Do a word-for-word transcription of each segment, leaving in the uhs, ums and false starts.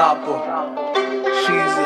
Анапу, Шизы.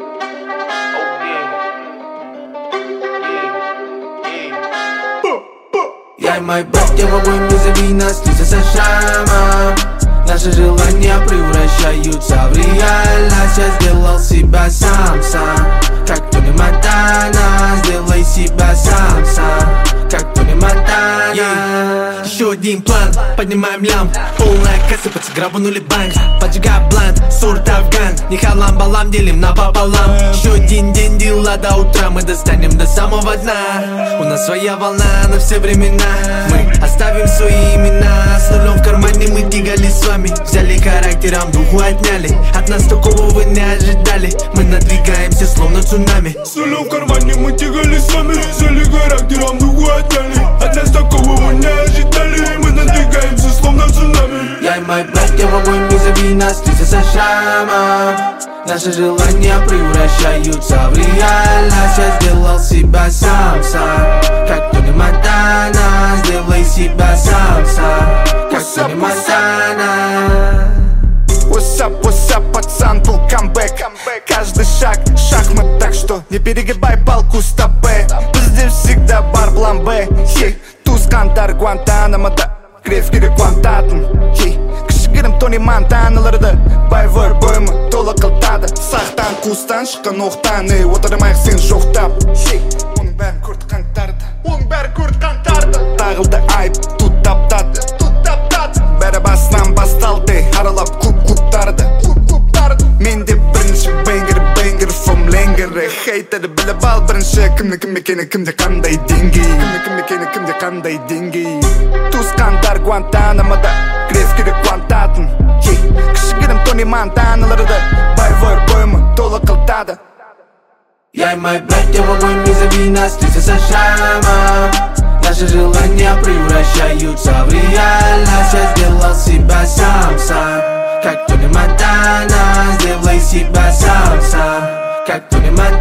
Я и мои братья в огонь, вызови нас, лица со шрамом. Наши желания превращаются в реальность. Я сделал себя сам-сам, как Тони Монтана. Сделай себя сам-сам, как Тони Монтана. yeah. Еще один план, поднимаем лям. Полная касса, пацан, грабанули банк. Поджигай блант, сурт афган. Не халам-балам, делим напополам. Еще один день, дела до утра. Мы достанем до самого дна. У нас своя волна на все времена. Мы оставим свои имена. С нулем в кармане мы двигались с вами. Взяли характером, духу отняли. От нас такого вы не ожидали. Мы надвигаемся словно цунами. С нулем в кармане мы тягали с вами. Взяли характером, духу отняли. От нас такого вы не ожидали. Мы надвигаемся словно цунами. Я и мои братья в огонь, вызови нас, лица со шрамом. Наши желания превращаются в реальность. Я сделал себя сам-сам, как Тони Монтана. Сделай себя сам-сам, как Тони Монтана. What's up, what's up, пацан, был камбэк. Каждый шаг шахмат, так что не перегибай палку стопэ. Бізде всегда бар бламбэ. Туз қандар Гуантанамода, грецкийде қуантатын. Кішігірім Тони Монтаналарды боевой бойымы толы қылтады. Сақтан қуыстан шыққан оқтан, ей отырмайық сен жоқтап. Оның бәрін көрді қаңтарды, оның бәрін көрді қаңтарды. Тағылды айып, тут таптады, тут таптады. Бәрі басынан басталды, аралап клуб-клубтарды. Менде бірінші бэнгер, бэнгер from лэнгері. Хейтері біліп ал бірінші кімді кім екені, кімде қандай деңгей. Кімді кім екені, кімде қандай деңгей. Туысқандар Гуантанамода, грецкийде қуантатын. Кішігірім Тони Монтаналарды боевой бойымы толы қылтады. Я и мои братья в огонь, вызови нас, лица со шрамом. Наши желания превращаются в реальность. Я сделал себя сам-сам, как Тони Монтана. Сделай себя сам-сам, как Тони Монтана.